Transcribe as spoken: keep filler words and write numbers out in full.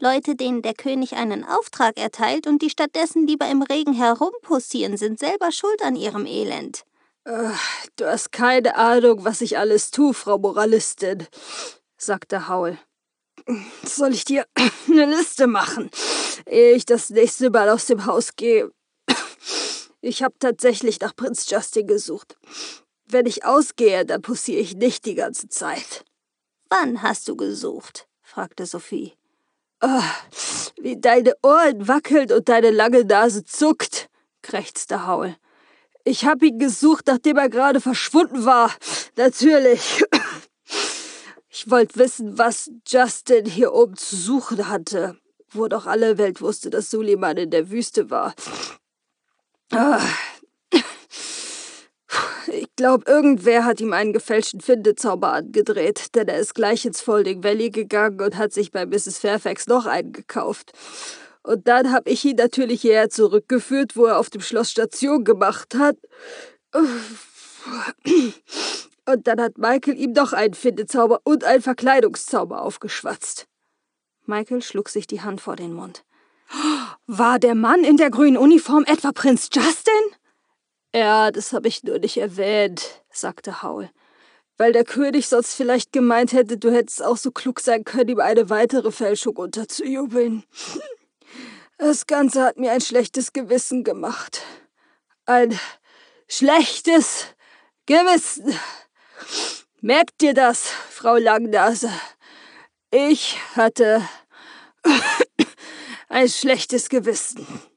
Leute, denen der König einen Auftrag erteilt und die stattdessen lieber im Regen herumpussieren, sind selber schuld an ihrem Elend. Äh, du hast keine Ahnung, was ich alles tue, Frau Moralistin, sagte Howl. Soll ich dir eine Liste machen, ehe ich das nächste Mal aus dem Haus gehe? Ich habe tatsächlich nach Prinz Justin gesucht. Wenn ich ausgehe, dann pussiere ich nicht die ganze Zeit. Wann hast du gesucht? Fragte Sophie. Oh, wie deine Ohren wackeln und deine lange Nase zuckt, krächzte Howl. Ich habe ihn gesucht, nachdem er gerade verschwunden war. Natürlich. Ich wollte wissen, was Justin hier oben zu suchen hatte, wo doch alle Welt wusste, dass Suliman in der Wüste war. Ich glaube, irgendwer hat ihm einen gefälschten Findezauber angedreht, denn er ist gleich ins Folding Valley gegangen und hat sich bei Misses Fairfax noch einen gekauft. Und dann habe ich ihn natürlich hierher zurückgeführt, wo er auf dem Schloss Station gemacht hat. Und dann hat Michael ihm noch einen Findezauber und einen Verkleidungszauber aufgeschwatzt. Michael schlug sich die Hand vor den Mund. War der Mann in der grünen Uniform etwa Prinz Justin? Ja, das habe ich nur nicht erwähnt, sagte Howl. Weil der König sonst vielleicht gemeint hätte, du hättest auch so klug sein können, ihm eine weitere Fälschung unterzujubeln. Das Ganze hat mir ein schlechtes Gewissen gemacht. Ein schlechtes Gewissen. Merkt dir das, Frau Langnase? Ich hatte ein schlechtes Gewissen.